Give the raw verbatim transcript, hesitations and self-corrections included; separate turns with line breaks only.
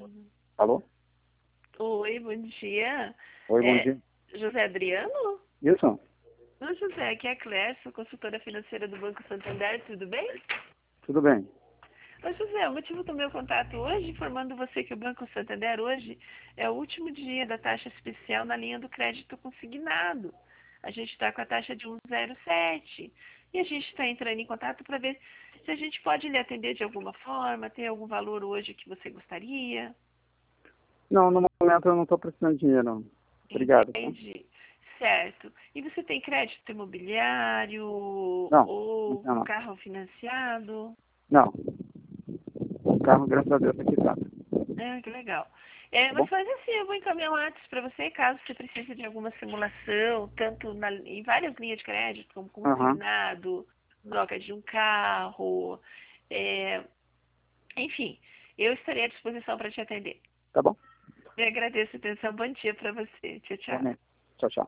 Alô?
Oi, bom dia.
Oi, bom
É,
dia.
José Adriano?
Isso?
Não, José, aqui é a Clécia, sou consultora financeira do Banco Santander, tudo bem?
Tudo bem.
Ô, José, o motivo do meu contato hoje, informando você que o Banco Santander hoje é o último dia da taxa especial na linha do crédito consignado. A gente está com a taxa de um vírgula zero sete e a gente está entrando em contato para ver se a gente pode lhe atender de alguma forma, tem algum valor hoje que você gostaria.
Não, no momento eu não estou precisando de dinheiro. Não. Obrigado. Tá?
Entende? Certo. E você tem crédito imobiliário
Não, não
ou
tenho não.
carro financiado?
Não. O carro, graças a Deus, está quitado.
Ah, que legal. É,
Tá
mas
bom?
faz assim, eu vou encaminhar um WhatsApp para você, caso você precise de alguma simulação, tanto na- em várias linhas de crédito, como
Aham.
consignado, troca de um carro, é, enfim, eu estarei à disposição para te atender.
Tá bom?
Eu agradeço a atenção, bom dia para você. Tchau, tchau.
Amém. Tchau, tchau.